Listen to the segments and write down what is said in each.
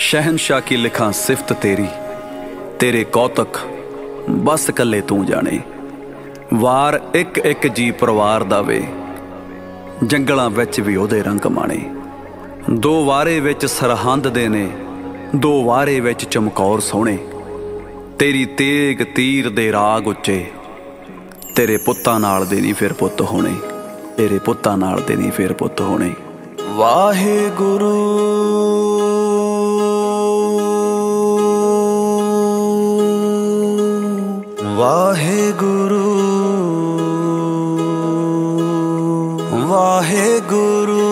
शहनशाह की लिखां सिफत तेरी, तेरे कौतक बस कल्ले तू जाने। वार एक एक जी परिवार दा वे, जंगलां विच भी ओहदे रंग माणे। दो वारे विच सरहंद दे ने, दो वारे विच चमकौर सोहणे। तेरी तेग तीर दे राग उच्चे, तेरे पुत्तां नाल दे नहीं फिर पुत्त होणे, तेरे पुत्तां नाल दे नहीं फिर पुत्त होणे। वाहेगुरु वाहेगुरु वाहेगुरु।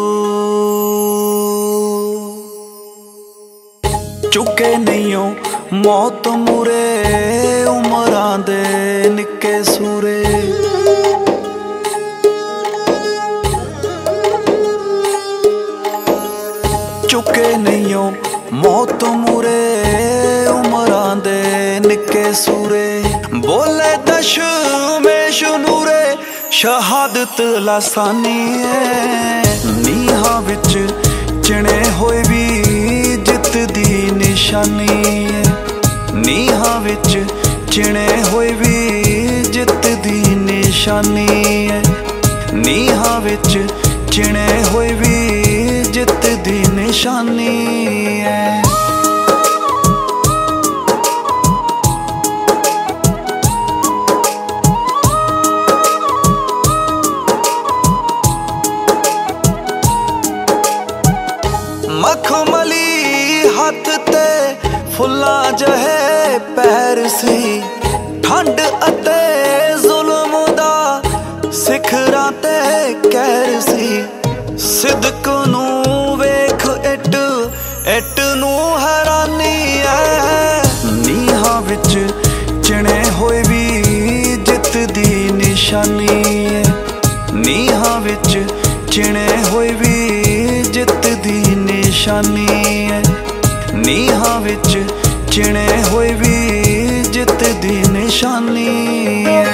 चुके नहीं हो मौत मुरे, उमरां दे निक्के सूरे। चुके नहीं हो मौत मुरे, उमरां दे निक्के सूरे। बोले दशमेश नूरे, शहादत लासानी है। नीहां विच चिणे होए भी जित दी निशानी है। नीहां विच चिणे होए भी जित दी निशानी है। नीहां विच चिणे होए भी जित दी निशानी है। मखमली हथ ते फुल्लां जहे पैर सी। ठंड अते जुल्म दा सिखरां ते कहर सी। सिदक नू वेख इट इट नू हैरानी है। नीहां विच चिणे होए भी जित दी निशानी है। नीहां विच चिणे होए भी जित दी निशानी है। नीहां विच चिणे होए भी जित दी निशानी है।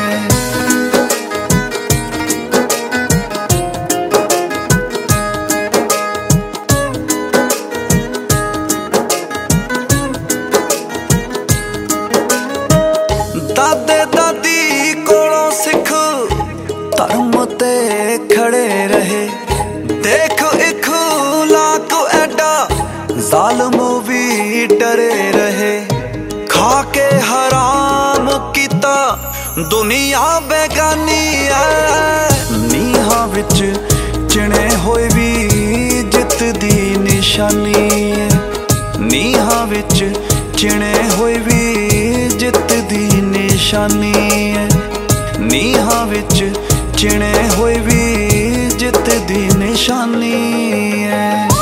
दादे दादी कोलों सिख धर्म ते खड़े रहे। देख इखलाक एडा जालिम भी डरे रहे। खा के हराम कीता दुनिया बेगानी है। नीहां विच चिणे होए भी जित दी निशानी है। नीहां विच चिणे होए भी जित दी निशानी है। नीहां विच चिणे होए भी जित दी निशानी है।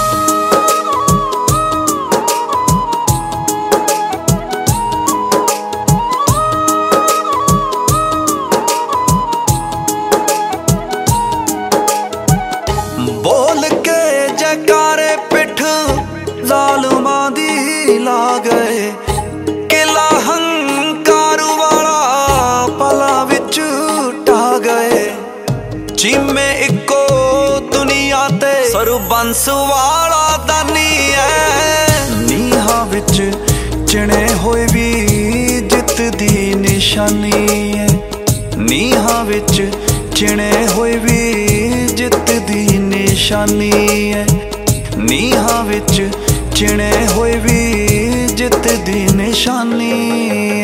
बोल के जयकारे पिठ जालिमां दी ला गए। किला हंकार वाला पला विच ढा गए। जिम्मे इको दुनिया ते सरबंस वाला दानी है। नीहां विच चिणे होए भी जित दी निशानी है। नीहां विच चिणे होए भी जित दी निशानी है। नीहां विच चिणे होए भी जित दी निशानी।